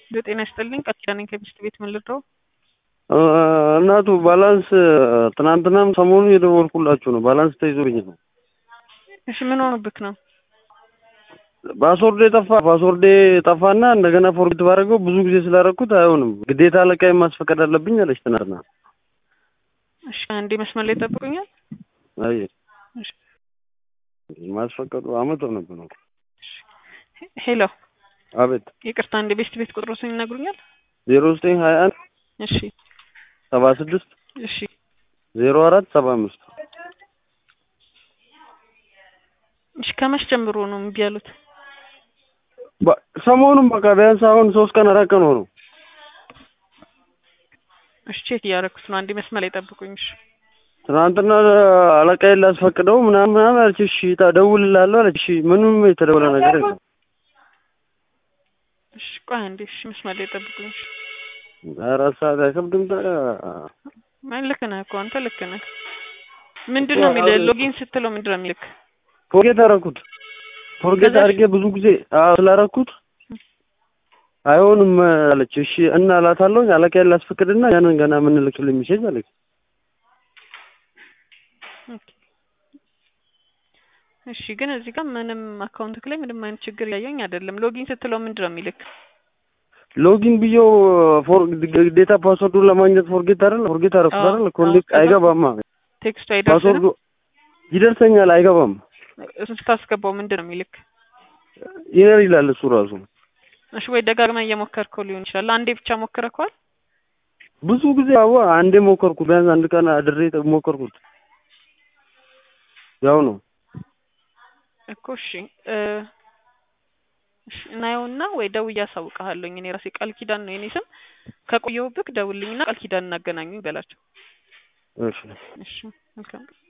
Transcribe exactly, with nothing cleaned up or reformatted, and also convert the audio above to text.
በጤና ይስጥልኝ ቀጥታኔ ከቢስት ቤት ምን ልትረው እናቱ ባላንስ ትናንትናም ሰሞኑን የደወልኩላችሁ ነው ባላንስ ተይዞልኝ ነው። እሺ ምን ሆነብክ ነው? ፓስወርድ ጠፋ ፓስወርድ ጠፋና እንደገና ፎርጌት ባደረገው ብዙ ጊዜ ስላደረኩት አይሆንም ግዴታ አለቃዬ ማስፈቀድ አለብኝ አለች ትናንትና። እሺ አንዴ መስመር ላይ ጠብቁኛል። አይ እሺ ማስፈቀዱ አመት ነበር ነው። ሄሎ አቤት ይቅርታ አንዴ ቤስት ቤት ቁጥሩን ይነግሩኛል? ዜሮ ዘጠኝ ሀያ አንድ እሺ ሰባ ስድስት እሺ ዜሮ አራት ሰባ አምስት እሺ ከመቼ ጀምሮ ነው እምቢ ያሉት? ሰሞኑን በቃ ቢያንስ አሁን ሶስት ቀን አራት ቀን ሆኖ። እሺ ቼክ እያደረኩት ነው አንዴ መስመር ላይ ጠብቁኝ። እሺ ትናንትና አለቃዬን ላስፈቅደው ምናምን ምናምን አለች። እሺ እደውልልሃለሁ አለች። እሺ ምንም የተደወለ ነገር የለም። እሺ ቆይ አንዴ እሺ መስመር ላይ ጠብቁኝ። እሺ አራት ሰዓት አይከብድም ታዲያ? ማን ልክ ነህ እኮ አንተ ልክ ነህ። ምንድነው የሚለው ሎጊን ስትለው ምንድነው የሚልክ? ፎርጌት አደረኩት ፎርጌት አድርጌ ብዙ ጊዜ ስላደረኩት አይሆንም አለች። እሺ እና እላታለሁ አለቃዬን ላስፈቅድና ያንን ገና ምን ልክልኝ ሜሴጅ አለች። እሺ ግን እዚህ ጋር ምንም አካውንትክ ላይ ምንም አይነት ችግር ያየኝ አይደለም። ሎጊን ስትለው ምንድነው የሚልክ? ሎጊን ቢዮ ፎር ዴታ ፓስወርዱን ለማግኘት ፎርጌት አይደል ፎርጌት አደረኩት አይደል ኮኔክት አይገባም። ቴክስቱ አይደርስም ይደርሰኛል አይገባም። እሱን ስታስገባው ምንድነው የሚልክ? ይነር ይላል እሱ ራሱ። እሺ ወይ ደጋግመህ እየሞከርከው ሊሆን ይችላል። አንዴ ብቻ ሞከረከዋል? ብዙ ጊዜ አዎ አንዴ ሞከርኩ ቢያንስ አንድ ቀን አድሬ ሞከርኩት ያው ነው እኮ። እሺ እሺ እናየውና ወይ ደውዬ አሳውቅሃለሁ። እኔ ራሴ ቃል ኪዳን ነው የኔ ስም። ከቆየሁብክ ደውልልኝና ቃል ኪዳን እናገናኙኝ በላቸው። እሺ እሺ መልካም